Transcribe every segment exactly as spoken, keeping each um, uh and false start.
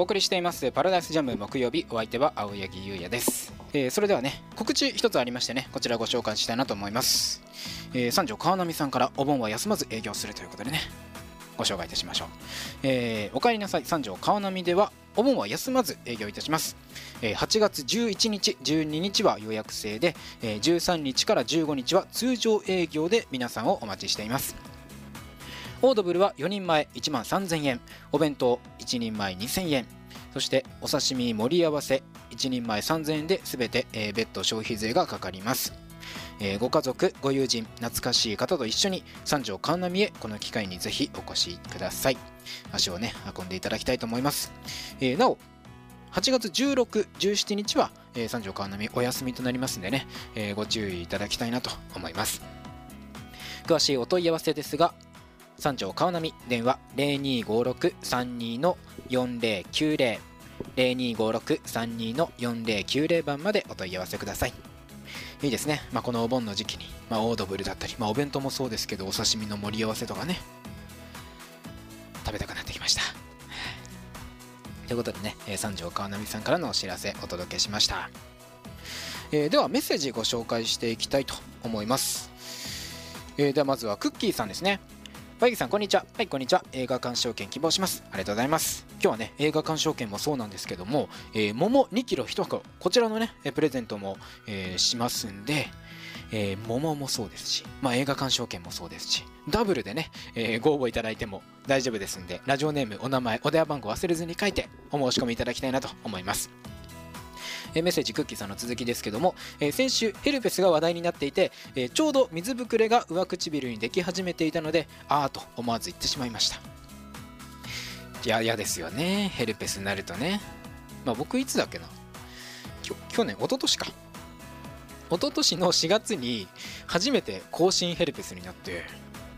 お送りしていますパラダイスジャム木曜日、お相手は青柳優也です。えー、それではね、告知一つありましてね、こちらご紹介したいなと思います。えー、三条川波さんからお盆は休まず営業するということでね、ご紹介いたしましょう。えー、おかえりなさい三条川波ではお盆は休まず営業いたします。えー、はちがつじゅういちにちじゅうににちは予約制で、えー、じゅうさんにちからじゅうごにちは通常営業で皆さんをお待ちしています。オードブルはよにんまえいちまんさんぜんえん、お弁当いちにんまえにせんえん、そしてお刺身盛り合わせいちにんまえさんぜんえんで全て、えー、別途消費税がかかります。えー、ご家族ご友人懐かしい方と一緒に三条川波へこの機会にぜひお越しください。足をね運んでいただきたいと思います。えー、なおはちがつじゅうろく、じゅうしちにちは、えー、三条川波お休みとなりますんでね、えー、ご注意いただきたいなと思います。詳しいお問い合わせですが、三条川波電話 ゼロにーごーろくさんにーのよんぜろきゅうぜろ ゼロにーごーろくさんにーのよんぜろきゅうぜろ番までお問い合わせください。いいですね、まあ、このお盆の時期に、まあ、オードブルだったり、まあ、お弁当もそうですけどお刺身の盛り合わせとかね食べたくなってきました。ということでね、三条川波さんからのお知らせお届けしました。えー、ではメッセージご紹介していきたいと思います。えー、ではまずはクッキーさんですね。バイギさんこんにちは。はい、こんにちは。映画鑑賞券希望します。ありがとうございます。今日はね映画鑑賞券もそうなんですけども、えー、桃にキロいち箱こちらのねプレゼントも、えー、しますんで、えー、桃もそうですし、まあ、映画鑑賞券もそうですし、ダブルでね、えー、ご応募いただいても大丈夫ですんで、ラジオネームお名前お電話番号忘れずに書いてお申し込みいただきたいなと思います。メッセージクッキーさんの続きですけども、えー、先週ヘルペスが話題になっていて、えー、ちょうど水ぶくれが上唇にでき始めていたので、あーと思わず言ってしまいました。いや嫌ですよね、ヘルペスになるとね。まあ僕いつだっけな、きょ去年一昨年か一昨年のしがつに初めて更新ヘルペスになって、うん、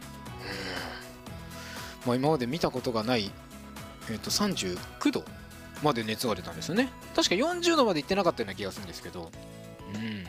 まあ、今まで見たことがない、えー、とさんじゅうきゅうどまで熱が出たんですよね。確かよんじゅうどまでいってなかったような気がするんですけど、うん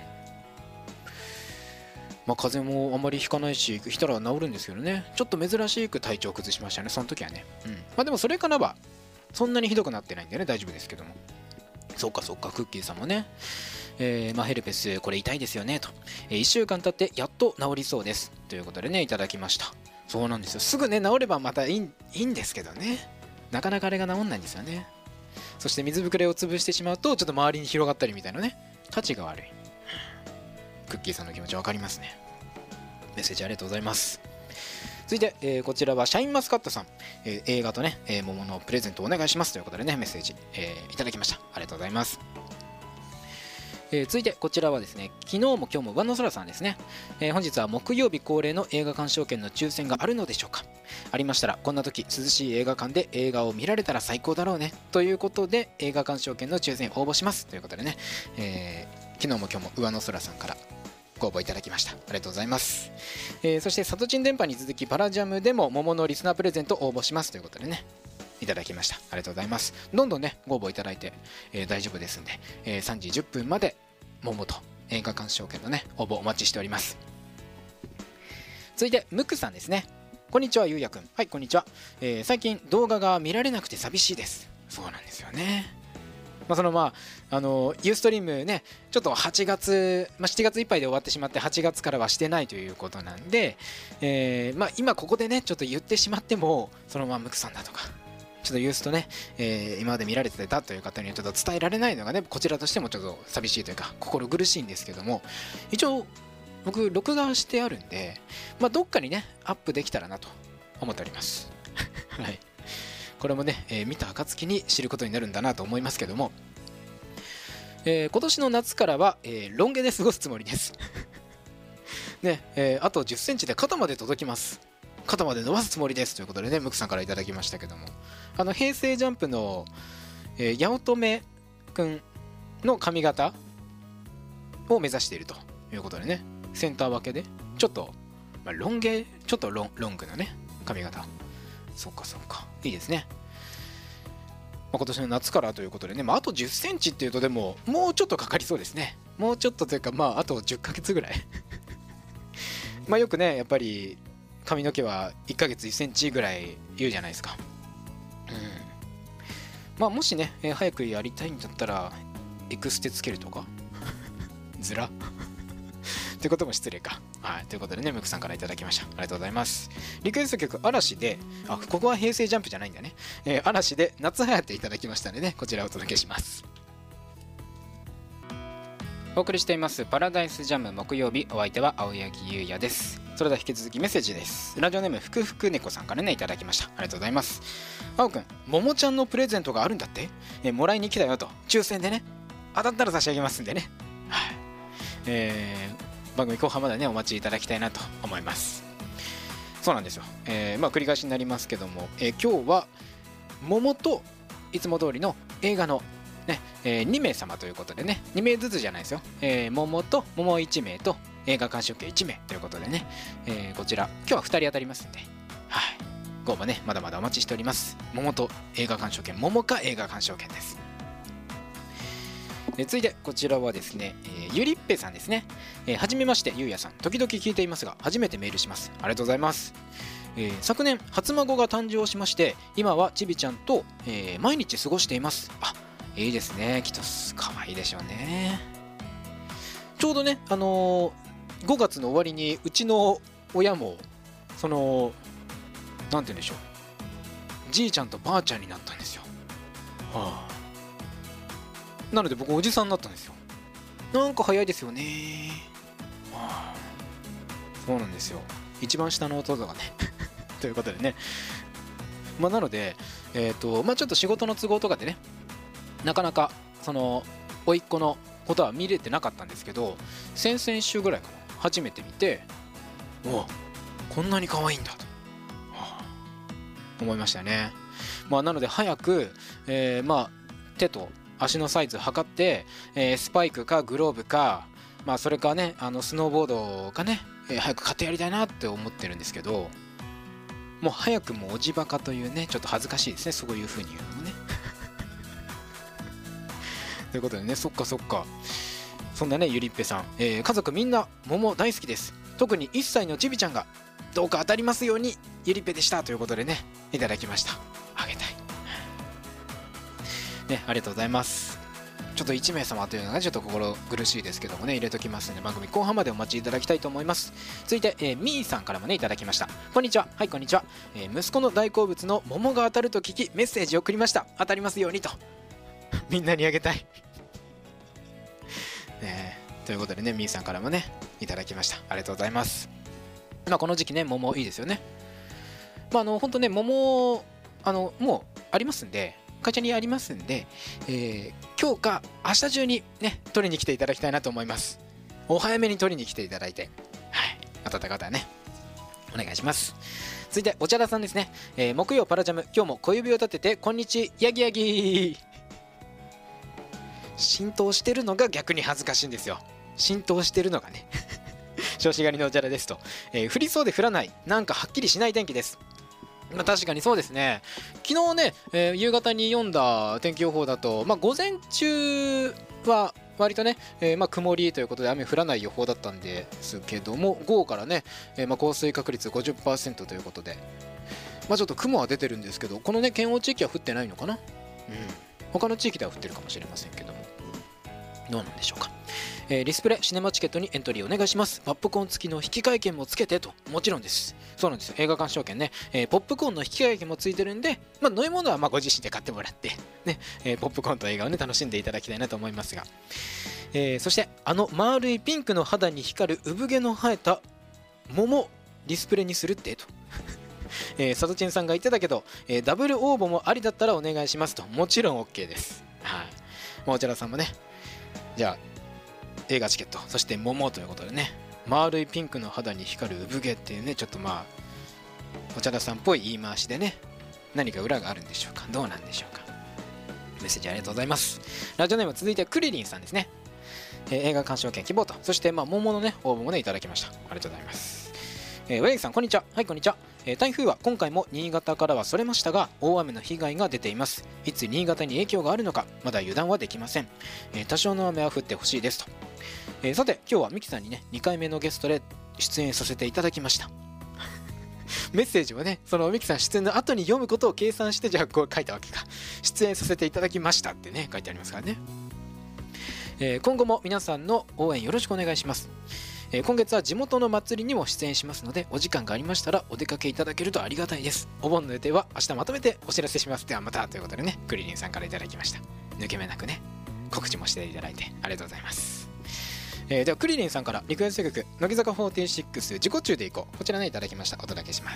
まあ風邪もあまりひかないし、ひたら治るんですけどね、ちょっと珍しく体調を崩しましたね、その時はね。うんまあでもそれからはそんなにひどくなってないんでね大丈夫ですけども。そうかそうか、クッキーさんもね、えー、まあヘルペスこれ痛いですよねと、えー、いっしゅうかん経ってやっと治りそうですということでねいただきました。そうなんですよ、すぐね治ればまたいい、いいんですけどね、なかなかあれが治んないんですよね。そして水ぶくれを潰してしまうとちょっと周りに広がったりみたいなね、たちが悪い。クッキーさんの気持ち分かりますね。メッセージありがとうございます。続いて、えー、こちらはシャインマスカットさん、えー、映画とね、えー、桃のプレゼントお願いしますということでねメッセージ、えー、いただきました。ありがとうございます。えー、続いてこちらはですね、昨日も今日も上野空さんですね、えー、本日は木曜日恒例の映画鑑賞券の抽選があるのでしょうか。ありましたらこんな時涼しい映画館で映画を見られたら最高だろうねということで映画鑑賞券の抽選応募しますということでね、えー、昨日も今日も上野空さんからご応募いただきました。ありがとうございます。えー、そしてサトチン電波に続きパラジャムでも桃のリスナープレゼント応募しますということでねいただきました。ありがとうございます。どんどんねご応募いただいて、えー、大丈夫ですんで、えー、さんじじゅっぷんまで桃と映画鑑賞券のね応募お待ちしております。続いてムクさんですね。こんにちはゆうやくん。はい、こんにちは。えー、最近動画が見られなくて寂しいです。そうなんですよね。まあそのまああのユーストリームねちょっとはちがつ、まあ、しちがついっぱいで終わってしまってはちがつからはしてないということなんで、えー、まあ今ここでねちょっと言ってしまってもそのままムクさんだとかちょっとユーストね、えー、今まで見られてたという方にはちょっと伝えられないのがねこちらとしてもちょっと寂しいというか心苦しいんですけども、一応僕録画してあるんで、まあ、どっかにねアップできたらなと思っておりますはい、これもね、えー、見た暁に知ることになるんだなと思いますけども、えー、今年の夏からは、えー、ロン毛で過ごすつもりですね、えー、あとじゅっセンチで肩まで届きます。肩まで伸ばすつもりですということでねムクさんからいただきましたけども、あの平成ジャンプの、えー、八乙女くんの髪型を目指しているということでね、センター分けでちょっと、まあ、ロン毛ちょっとロン、ロングなね髪型。そっかそっか、いいですね。まあ、今年の夏からということでね、まあ、あとじゅっセンチっていうとでももうちょっとかかりそうですね。もうちょっとというかまああとじゅっかげつぐらいまあよくねやっぱり髪の毛はいっかげついっセンチぐらい言うじゃないですか。うんまあもしね、えー早くやりたいんだったらエクステつけるとかずらってことも失礼か。はい、ということでね、ムクさんからいただきました。ありがとうございます。リクエスト曲、嵐で、あ、ここは平成ジャンプじゃないんだね。えー、嵐で夏はやっていただきましたのでね、こちらをお届けします。お送りしていますパラダイスジャム木曜日、お相手は青柳優也です。それでは引き続きメッセージです。ラジオネームふくふく猫さんからねいただきました。ありがとうございます。青くん、ももちゃんのプレゼントがあるんだって、えー、もらいに来たよと、抽選でね、当たったら差し上げますんでね、はい、えー、番組後半までねお待ちいただきたいなと思います。そうなんですよ、えー、まあ繰り返しになりますけども、えー、今日は桃といつも通りの映画のね、えー、にめい様ということでね、にめいずつじゃないですよ、えー、桃と桃いちめいと映画鑑賞券いちめいということでね、えー、こちら今日はふたり当たりますんで、はい、ご応募ねまだまだお待ちしております。桃と映画鑑賞券、桃か映画鑑賞券です。え続いてこちらはですね、えー、ゆりっぺさんですね。えー、はじめまして、ゆうやさん。時々聞いていますが初めてメールします。ありがとうございます。えー、昨年初孫が誕生しまして、今はちびちゃんと、えー、毎日過ごしています。あ、いいですね。きっと可愛いでしょうね。ちょうどね、あのー、ごがつの終わりにうちの親もそのなんて言うんでしょう、じいちゃんとばあちゃんになったんですよ。はあ、なので僕おじさんになったんですよ。なんか早いですよね。はあ、そうなんですよ。一番下の弟がねということでね、まあなのでえっとまあちょっと仕事の都合とかでね、なかなかその甥っ子のことは見れてなかったんですけど、先々週ぐらいかな、初めて見て、おこんなに可愛いんだと、はあ、思いましたね。まあなので早く、えー、まあ手と足のサイズ測って、えー、スパイクかグローブか、まあそれかね、あのスノーボードかね、えー、早く買ってやりたいなって思ってるんですけど、もう早くもおじバカというね、ちょっと恥ずかしいですね、そういう風に言うのもねということでね、そっかそっか、そんなねゆりっぺさん、えー、家族みんな桃大好きです。特にいっさいのちびちゃんがどうか当たりますように、ゆりっぺでしたということでねいただきました。あげたいね、ありがとうございます。ちょっといちめい様というのがちょっと心苦しいですけどもね、入れときますので番組後半までお待ちいただきたいと思います。続いて、えー、みーさんからもねいただきました。こんにちは。はい、こんにちは。えー、息子の大好物の桃が当たると聞きメッセージを送りました。当たりますようにとみんなにあげたいね、ということでね、みーさんからもねいただきました。ありがとうございます。まあこの時期ね、桃いいですよね。まああの本当ね、桃あのもうありますんで、会社にありますんで、えー、今日か明日中にね取りに来ていただきたいなと思います。お早めに取りに来ていただいて、はい、当たった方はねお願いします。続いてお茶田さんですね。えー、木曜パラジャム、今日も小指を立ててこんにちヤギヤギ浸透してるのが逆に恥ずかしいんですよ。浸透してるのがね調子狩りのお茶田ですと、えー、降りそうで降らない、なんかはっきりしない天気です。まあ、確かにそうですね。昨日ね、えー、夕方に読んだ天気予報だと、まあ、午前中は割とね、えー、まあ曇りということで雨降らない予報だったんですけども、午後からね、えー、まあ降水確率 ごじゅっパーセント ということで、まあ、ちょっと雲は出てるんですけど、このね県央地域は降ってないのかな。うん、他の地域では降ってるかもしれませんけども、どうなんでしょうか。えー、リスプレシネマチケットにエントリーお願いします。ポップコーン付きの引換券もつけてと。もちろんです。そうなんですよ。映画鑑賞券ね、えー、ポップコーンの引換券もついてるんで、まあ、飲み物はまあご自身で買ってもらってね、えー、ポップコーンと映画をね楽しんでいただきたいなと思いますが、えー、そしてあの丸いピンクの肌に光る産毛の生えた桃ディスプレイにするってとえー、サトチンさんが言ってたけど、えー、ダブル応募もありだったらお願いしますと。もちろん OK です。はい、まあ、お茶田さんもね、じゃあ映画チケット、そして桃ということでね、丸いピンクの肌に光る産毛っていうね、ちょっとまあお茶田さんっぽい言い回しでね、何か裏があるんでしょうか、どうなんでしょうか。メッセージありがとうございます。ラジオネーム続いてクリリンさんですね。えー、映画鑑賞券希望と、そしてまあ桃のね応募もねいただきました。ありがとうございます。えー、ウェイさんこんにちは。はい、こんにちは。えー、台風は今回も新潟からはそれましたが、大雨の被害が出ています。いつ新潟に影響があるのかまだ油断はできません。えー、多少の雨は降ってほしいですと。えー、さて今日はミキさんにねにかいめのゲストで出演させていただきましたメッセージをね、そのミキさん出演の後に読むことを計算して、じゃあこう書いたわけか。出演させていただきましたってね、書いてありますからね。えー、今後も皆さんの応援よろしくお願いします。えー、今月は地元の祭りにも出演しますので、お時間がありましたらお出かけいただけるとありがたいです。お盆の予定は明日まとめてお知らせします。ではまたということでね、クリリンさんからいただきました。抜け目なくね、告知もしていただいてありがとうございます。えー、ではクリリンさんからリクエスト曲、乃木坂フォーティーシックス自己中でいこう、こちらねいただきました。お届けします。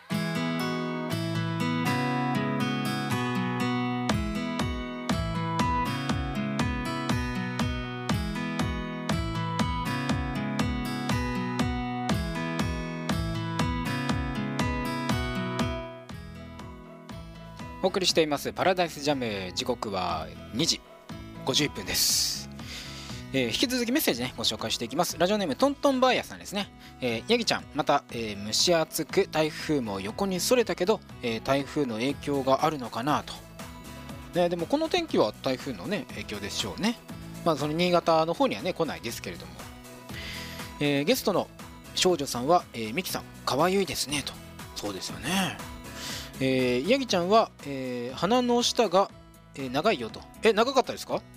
お送りしていますパラダイスジャム、時刻はにじごじゅういっぷんです。えー、引き続きメッセージねご紹介していきます。ラジオネームトントンバーヤさんですね。えー、ヤギちゃんまた、えー、蒸し暑く台風も横にそれたけど、えー、台風の影響があるのかなと、ね、でもこの天気は台風のね影響でしょうね。まあその新潟の方にはね来ないですけれども、えー、ゲストの少女さんは、えー、ミキさんかわゆいですねと。そうですよね。えー、ヤギちゃんは、えー、鼻の下が、えー、長いよと。え、長かったですか？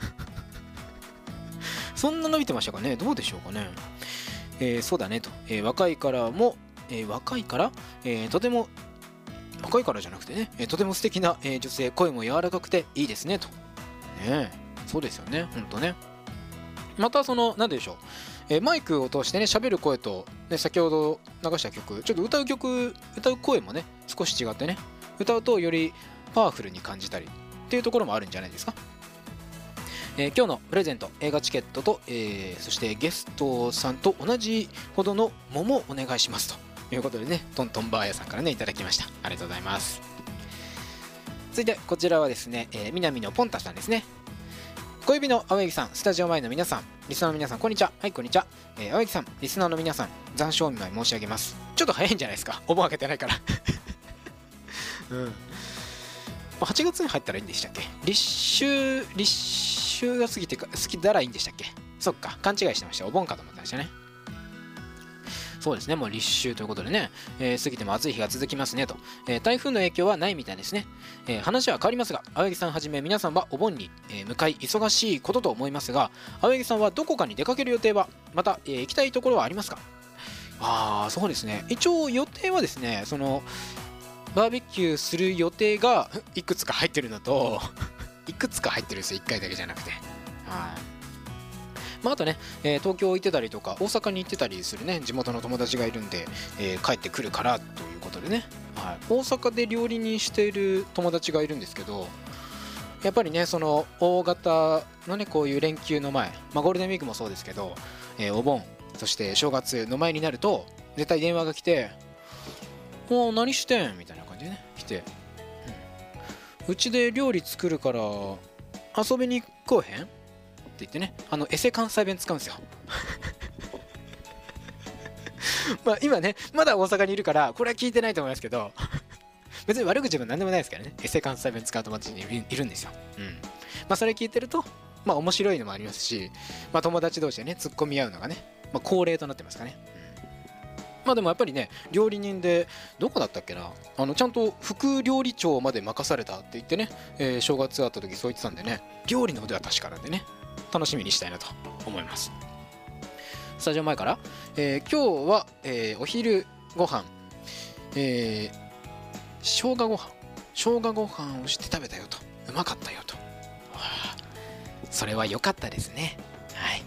そんな伸びてましたかね。どうでしょうかね。えー、そうだねと、えー、若いからも、えー、若いから、えー、とても若いからじゃなくてね、えー、とても素敵な、えー、女性、声も柔らかくていいですねと。ね、そうですよね、ほんとね。またその何でしょう、えー、マイクを通してね喋る声と、ね、先ほど流した曲、ちょっと歌う曲歌う声もね少し違ってね、歌うとよりパワフルに感じたりっていうところもあるんじゃないですか。えー、今日のプレゼント、映画チケットと、えー、そしてゲストさんと同じほどの桃をお願いしますということでね、トントンバーヤさんからねいただきました。ありがとうございます。続いてこちらはですね、えー、南のポンタさんですね。小指の青柳さん、スタジオ前の皆さん、リスナーの皆さん、こんにちは。はい、こんにちは。えー、青柳さん、リスナーの皆さん、残暑お見舞い申し上げます。ちょっと早いんじゃないですか、お盆開けてないからうん、はちがつに入ったらいいんでしたっけ。立秋立秋が過ぎてか過ぎたらいいんでしたっけ。そっか、勘違いしてました。お盆かと思ってましたね。そうですね、もう立秋ということでね、えー、過ぎても暑い日が続きますねと、えー、台風の影響はないみたいですね。えー、話は変わりますが、青柳さんはじめ皆さんはお盆に、えー、向かい忙しいことと思いますが、青柳さんはどこかに出かける予定は、また、えー、行きたいところはありますか。ああ、そうですね、一応予定はですね、そのバーベキューする予定がいくつか入ってるのといくつか入ってるんですよ、いっかいだけじゃなくて。はい、まあ、あとね、えー、東京行ってたりとか大阪に行ってたりするね地元の友達がいるんで、えー、帰ってくるからということでね、はい、大阪で料理人している友達がいるんですけど、やっぱりねその大型のねこういう連休の前、まあ、ゴールデンウィークもそうですけど、えー、お盆そして正月の前になると絶対電話が来て、もう何してんみたいな感じでね来て、うち、ん、で料理作るから遊びに来へんって言ってね、あのエセ関西弁使うんですよまあ今ねまだ大阪にいるからこれは聞いてないと思いますけど別に悪口も何でもないですからね、エセ関西弁使う友達にいるんですよ。うん、まあそれ聞いてるとまあ面白いのもありますし、まあ友達同士でね突っ込み合うのがね、まあ、恒例となってますかね。まあでもやっぱりね料理人でどこだったっけな、あのちゃんと副料理長まで任されたって言ってね、えー、正月会った時そう言ってたんでね、料理の腕は確かなんでね楽しみにしたいなと思います。スタジオ前から、えー、今日は、えー、お昼ご飯、えー、生姜ご飯生姜ご飯をして食べたよと、うまかったよと、はあ、それは良かったですね。はい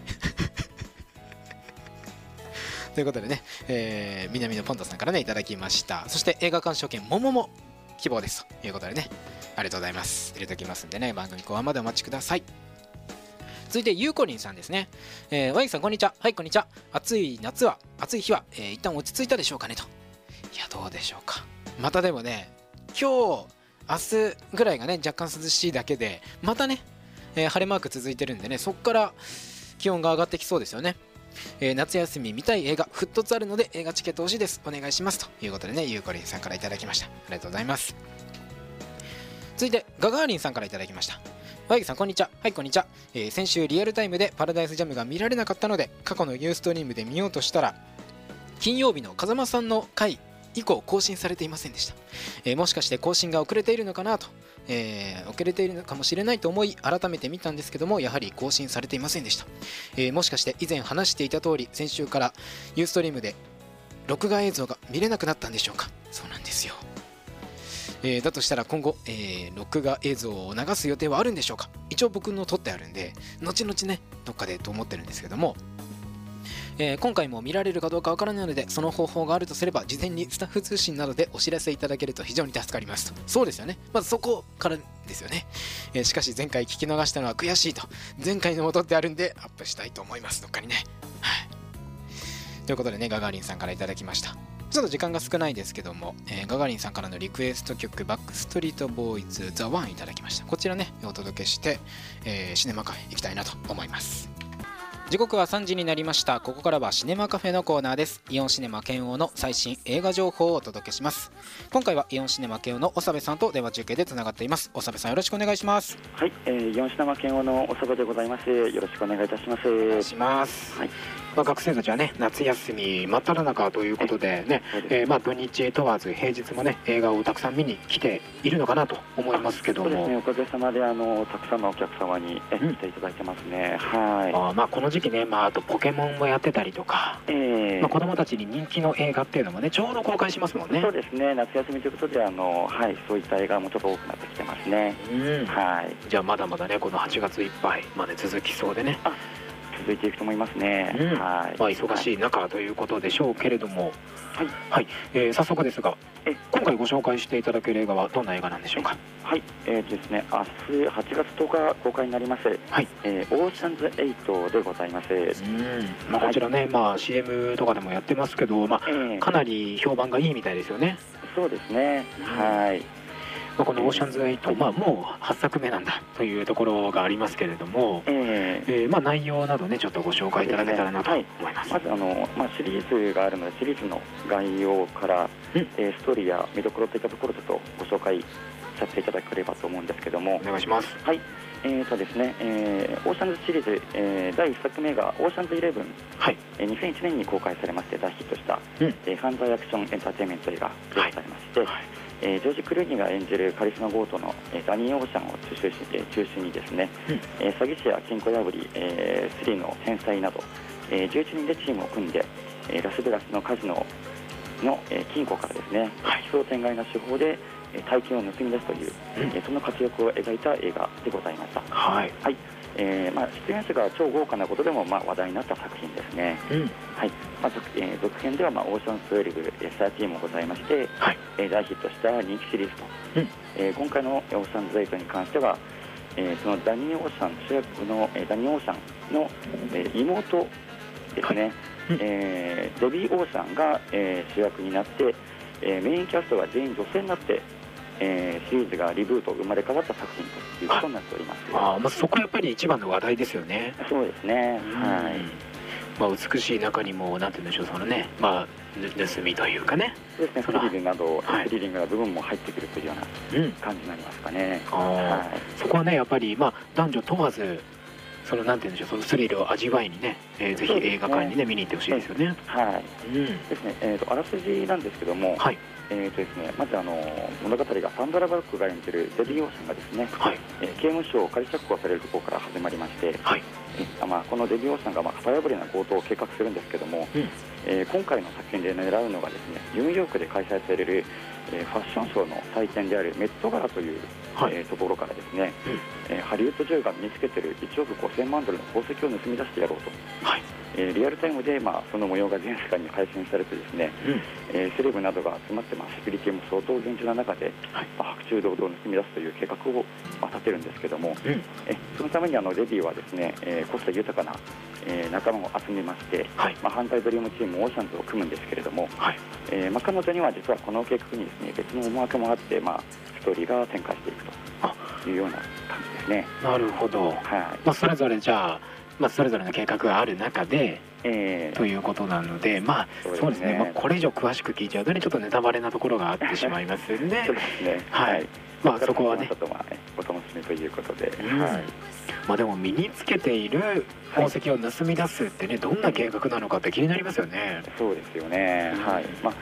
ということでね、えー、南のポンタさんからねいただきました。そして映画鑑賞券桃も希望ですということでね、ありがとうございます。入れておきますんでね、番組後半までお待ちください。続いてゆうこりんさんですね。えー、ワイキさんこんにちは。はい、こんにちは。暑い夏は暑い日は、えー、一旦落ち着いたでしょうかねと。いやどうでしょうか。またでもね今日明日ぐらいがね若干涼しいだけでまたね、えー、晴れマーク続いてるんでね、そっから気温が上がってきそうですよね。えー、夏休み見たい映画ふっとつあるので映画チケット欲しいです、お願いしますということでね、ゆうこりんさんからいただきました。ありがとうございます。続いてガガーリンさんからいただきました。ワイギさんこんにちは。はい、こんにちは。えー、先週リアルタイムでパラダイスジャムが見られなかったので過去のユーストリームで見ようとしたら金曜日の風間さんの回以降更新されていませんでした。えー、もしかして更新が遅れているのかなと、えー、遅れているのかもしれないと思い改めて見たんですけども、やはり更新されていませんでした。えー、もしかして以前話していた通り、先週からユーストリームで録画映像が見れなくなったんでしょうか。そうなんですよ。えー、だとしたら今後、えー、録画映像を流す予定はあるんでしょうか。一応僕の撮ってあるんで後々ねどっかでと思ってるんですけども、えー、今回も見られるかどうかわからないので、その方法があるとすれば事前にスタッフ通信などでお知らせいただけると非常に助かりますと。そうですよね、まずそこからですよね。えー、しかし前回聞き逃したのは悔しいと、前回のも撮ってあるんでアップしたいと思います、どっかにね。はい、ということでね、ガガーリンさんからいただきました。ちょっと時間が少ないですけども、えー、ガガリンさんからのリクエスト曲バックストリートボーイズザワンいただきました。こちらねお届けして、えー、シネマカフェ行きたいなと思います。時刻はさんじになりました。ここからはシネマカフェのコーナーです。イオンシネマ剣王の最新映画情報をお届けします。今回はイオンシネマ剣王の長部さんと電話中継でつながっています。長部さんよろしくお願いします。 はい、えー、イオンシネマ剣王の長部でございます。よろしくお願いいたします。お願いします。はい、 まあ、学生たちはね夏休み真っ只中ということでね、えー、まあ土日問わず平日もね映画をたくさん見に来ているのかなと思いますけども、 そうですね、おかげさまであのたくさんのお客様にえ、うん、来ていただいてますね。はい。 あ、まあこの時期ね、まあ、あとポケモンもやってたりとか、えーまあ、子供たちに人気の映画っていうのもねちょうど公開しますもんね。 そうですね、夏休みということであの、はい、そういった映画もちょっと多くなってきてますね。うん、はい。 じゃあまだまだねこのはちがついっぱいまで続きそうでね。 あ、続いていくと思いますね。うん、はい。まあ忙しい中ということでしょうけれども、はい、はい、えー、早速ですが、え今回ご紹介していただける映画はどんな映画なんでしょうか。 はい、えーですね、明日はちがつとおか公開になります、はい、えー、オーシャンズエイトでございます。うん、 まあ、こちらね、まあ、シーエム とかでもやってますけど、まあ、えー、かなり評判がいいみたいですよね。 そうですね、はい。 まあ、この「オーシャンズエイト」まあ、もうはっさくめなんだというところがありますけれども、えーえーまあ、内容などねちょっとご紹介いただけたらなと思います。 はい、まずあの、まあ、シリーズがあるのでシリーズの概要から、えー、ストーリーや見どころといったところをちょっとご紹介させていただければと思うんですけども。 お願いします。 はい、えーとですね、えー、オーシャンズシリーズ、えー、だいいっさくめが「オーシャンズイレブン」はい、えー、にせんいちねんに公開されまして大ヒットした、うん、えー、犯罪アクションエンターテインメント映画でございまして、はいはい、えー、ジョージ・クルーニーが演じるカリスマ強盗の、えー、ダニー・オーシャンを中心し、えー、中心にですね、うん、えー、詐欺師や金庫破り、えー、スリの返済など、えー、じゅういちにんでチームを組んで、えー、ラスベガスのカジノの、えー、金庫からですね、はい、奇想天外な手法で大金を盗み出すという、うん、えー、その活躍を描いた映画でございました。はい、はい、えーまあ、出演者が超豪華なことでも、まあ、話題になった作品ですね。うん、はい、まあ、続えー、続編では、まあ、オーシャンズじゅうに、じゅうさんもございまして、はい、えー、大ヒットした人気シリーズと、うん、えー、今回のオーシャンズエイトに関しては、えー、そのダニー・オーシャン主役の、えー、ダニー・オーシャンの、えー、妹ですね、はい、うん、えー、デビー・オーシャンが、えー、主役になって、えー、メインキャストが全員女性になって、えー、シリーズがリブート生まれ変わった作品ということになっております。 ああ、まあ、そこはやっぱり一番の話題ですよね。 そうですね、はい。 まあ、美しい中にもなんて言うんでしょう、そのね、まあ、盗みというかね、 そうですね、スリリングなど、はい、スリリングな部分も入ってくるというような感じになりますかね。うん、 はい、そこはねやっぱり、まあ、男女問わずそのなんて言うんでしょう、そのスリルを味わいにね、えー、ぜひ映画館にね見に行ってほしいですよね。 はい、うん、ですね、えーと、あらすじなんですけども、はい、えーとですね、まずあの物語がサンドラ・バルクが演じるデビー・オーシャンがですね、はい、えー、刑務所を仮釈放されるところから始まりまして、はい、えーまあ、このデビー・オーシャンが、まあ、型破りな強盗を計画するんですけども、うん、えー、今回の作品で狙うのがですね、ニューヨークで開催される、えー、ファッションショーの祭典であるメットガラという、はい、えー、ところからですね、うん、えー、ハリウッド女優が身につけているいちおくごせんまんドルの宝石を盗み出してやろうと、はい、えー、リアルタイムで、まあ、その模様が全世界に配信されてですね、うん、えー、セレブなどが集まって、まあ、セキュリティも相当厳重な中で、はい、まあ、白昼堂々盗み出すという計画を、まあ、立てるんですけども、うん、えそのためにあのデビーはですね、えー、個性豊かな、えー、仲間を集めまして、はい、まあ、犯罪ドリームチームオーシャンズを組むんですけれども、はい、えーまあ、彼女には実はこの計画にですね別の思惑もあって、まあ、ストーリーが展開していくというような感じですね。 なるほど、はい、まあ、それぞれじゃあ、まあ、それぞれの計画がある中で、えー、ということなので、まあそうですね、まあ、これ以上詳しく聞いちゃうとねちょっとネタバレなところがあってしまいますんでそうですね、はい、まあそこはねお楽しみということで、 うん、はい、まあ、でも身につけている宝石を盗み出すってね、どんな計画なのかって気になりますよね。 そうですよね、はい、まあ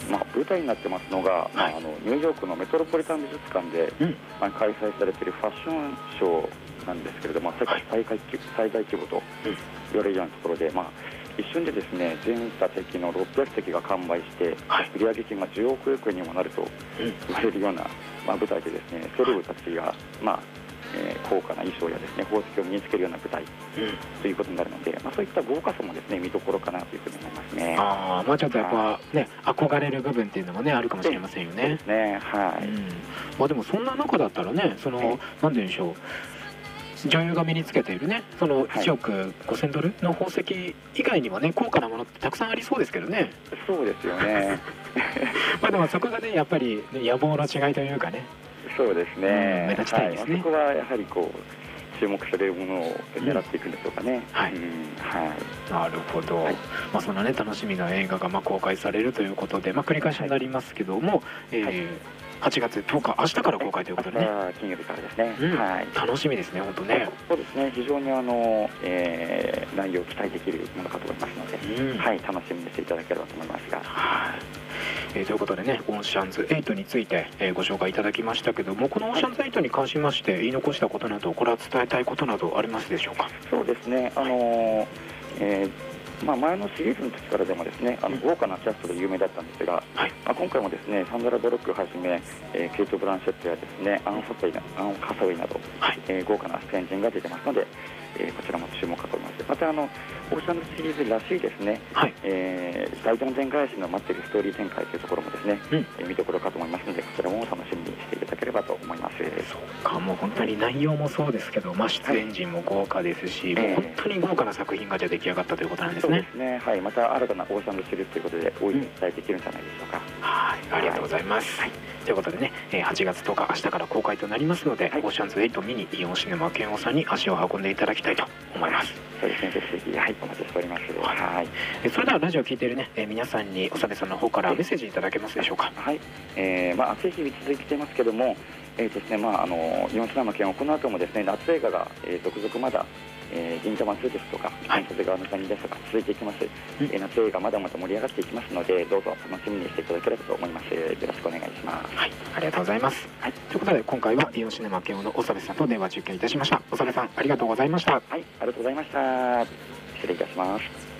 まあ、舞台になってますのが、まあ、あのニューヨークのメトロポリタン美術館で、うん、まあ、開催されているファッションショーなんですけれども、世界最大最大規模と言われるようなところで、まあ、一瞬でですね全座席のろっぴゃくせきが完売して、はい、売上金がじゅうおくえんにもなると言われるような、まあ、舞台でですねセレブたちが、まあえー、高価な衣装やですね宝石を身につけるような舞台、うん、ということになるので、まあ、そういった豪華さもですね見どころかなというふうに思いますね。 あ、まあ、ちょっとやっぱね憧れる部分っていうのもねあるかもしれませんよね。 そうですね、はい、 うん、まあ、でもそんな中だったらねその、はい、なんて言うんでしょう、女優が身につけているねそのいちおくごせんドルの宝石以外にもね高価なものってたくさんありそうですけどね。 そうですよねまあでもそこがねやっぱり、ね、野望の違いというかね。 そうですね、 うん、目立ちたいですね、 はい、そこはやはりこう注目されるものを狙っていくんでしょうかね、うん、はい、うん、はい、 なるほど、はい、まあ、そんなね楽しみな映画がまあ公開されるということで、まあ、繰り返しになりますけども、はい、えーはい、はちがつとおか明日から公開ということでね、 金曜日からですね、 うん、 はい、 楽しみですね本当ね。 そうですね、非常にあの、えー、内容を期待できるものかと思いますので、うん、はい、楽しみにしていただければと思いますが、 はい、えー、ということでねオーシャンズエイトについて、えー、ご紹介いただきましたけども、このオーシャンズエイトに関しまして言い残したことなど、これは伝えたいことなどありますでしょうか。 そうですね、あのーえーまあ、前のシリーズの時からでもですねあの豪華なキャストで有名だったんですが、はい、まあ、今回もですねサンドラ・ブロックをはじめ、えー、ケイト・ブランシェットやですねアン・ハサウェイ、アン・ハサウェイなど、はい、えー、豪華な出演陣が出てますので、えー、こちらも注目かと思います。またあのオーシャンズシリーズらしいですね、はい、えー、大どんでん返しの待っているストーリー展開というところもですね、うん、えー、見どころかと思いますので、こちらも楽しみにしていただければと思います。 そうか、もう本当に内容もそうですけど、まあ、出演陣も豪華ですし、はい、もう本当に豪華な作品がじゃ出来上がったということなんですね。 そうですね、はい、また新たなオーシャンズシリーズということで大いに期待できるんじゃないでしょうか。 はい、ありがとうございます、はい、ということでね、はちがつとおか明日から公開となりますので、はい、オーシャンズエイト見にイオンシネマケンオさんに足を運んでいただきたいと思います。 そうですね、ぜひぜひ、はい、お待ちしております。はい、 えそれではラジオを聞いているね、え皆さんに長部さんの方からメッセージいただけますでしょうか。 はい、えー、まあ暑い日々続いていますけども、えーですね、まああのイオンシネマケンオこの後もですね夏映画が、えー、続々まだえー、銀座マンツーですとか、半袖側のザニですとか続いていきます、うん、えー、夏映画まだまだ盛り上がっていきますので、どうぞ楽しみにしていただければと思います。よろしくお願いします。 はい、ありがとうございます、はい、ということで今回はイオンシネマケンオの長部さんと電話中継いたしました。長部さんありがとうございました。 はい、ありがとうございました。失礼いたします。